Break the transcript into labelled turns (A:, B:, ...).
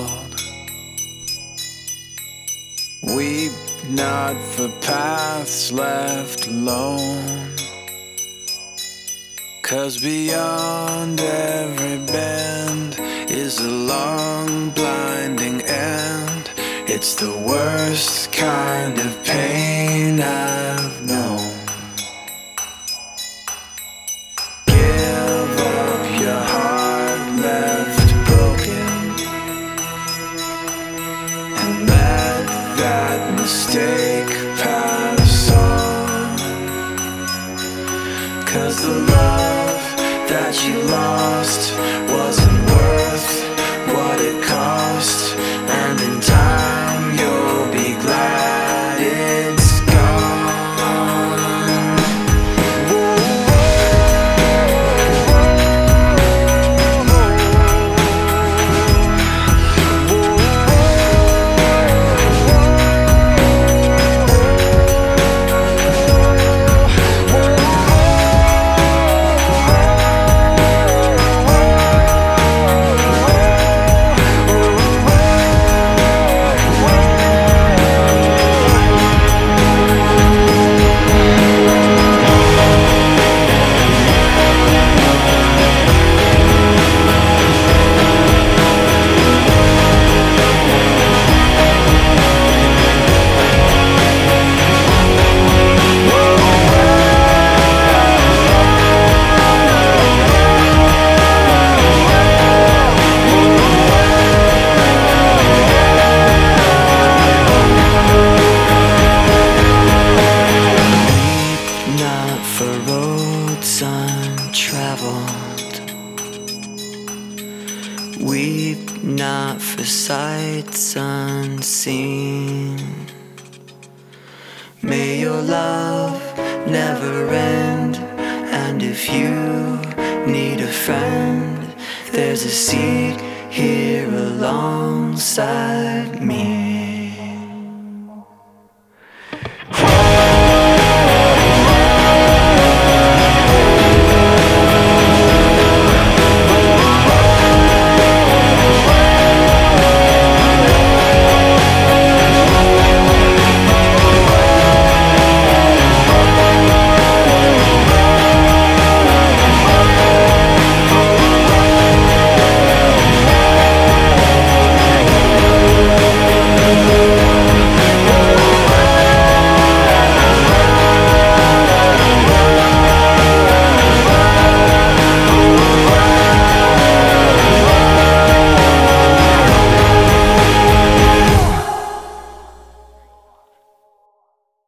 A: world. Weep not for paths left alone, 'cause beyond every bend is a long blinding end. It's the worst kind of pain I've known. Give up your heart left broken, and let that mistake pass on. 'Cause the love that you lost wasn't worth what it cost, and in time you'll be glad it's gone. Not for roads untraveled, weep not for sights unseen. May your love never end, and if you need a friend, there's a seat here alongside me.